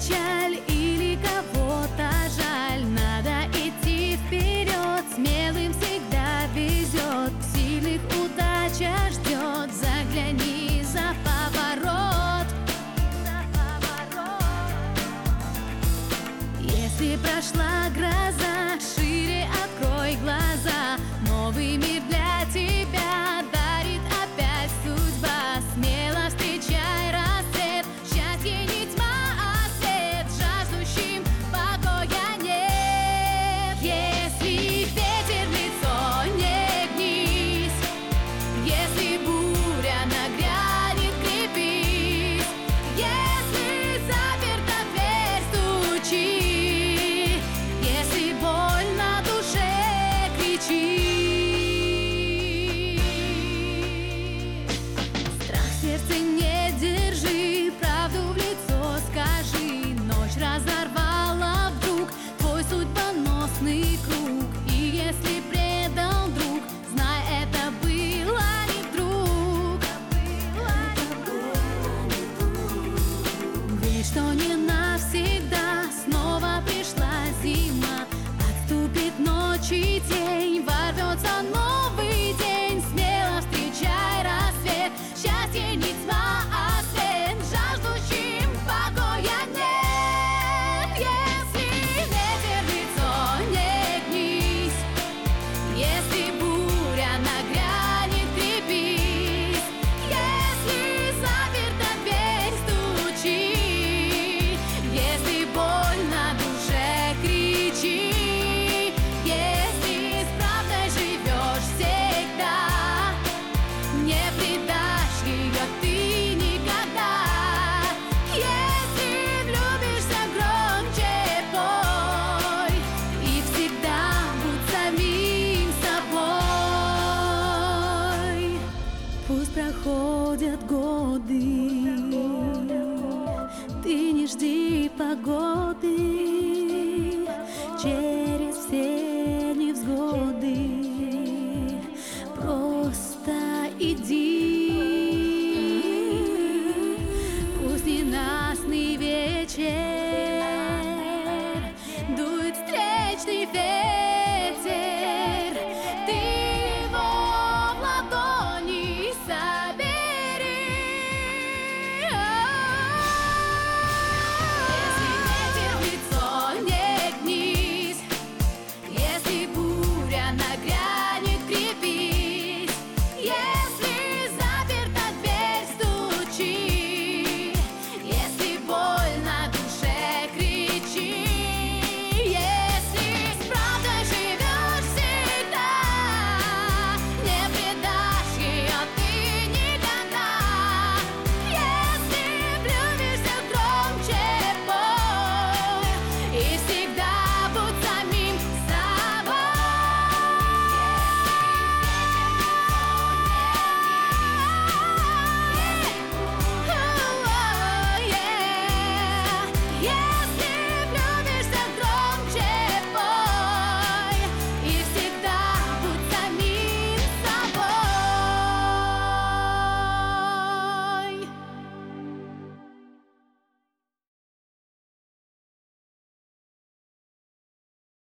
печаль или кого-то жаль, надо идти вперед, смелым всегда везет, сильных удача ждет, загляни за поворот. Если прошла гроза, шире открой глаза, новый мир для тебя дарит опять судьба. Смело встречай рассвет, счастье не тьма, а свет, жаждущим покоя нет. Если ветер в лицо, не гнись, если буря нагрянет, крепись, если заперта дверь, стучи, если боль на душе, кричи. Страх в сердце не держи, правду в лицо скажи. Ночь разорвала вдруг твой судьбоносный круг, и если предал друг, знай, это было не вдруг. Верь, что не навсегда, снова пришла зима, отступит ночь и тень, ворвется новый день. Смело встречай рассвет, счастье не тьма, а свет, жаждущим покоя нет. Если ветер в лицо, не гнись, если буря нагрянет, крепись, если заперта дверь, стучи, если боль на душе, кричи. Если с правдой живешь всегда, не предашь ее ты никогда. Если влюбишься, громче пой, и всегда будь самим собой. Пусть проходят годы, ты не жди погоды.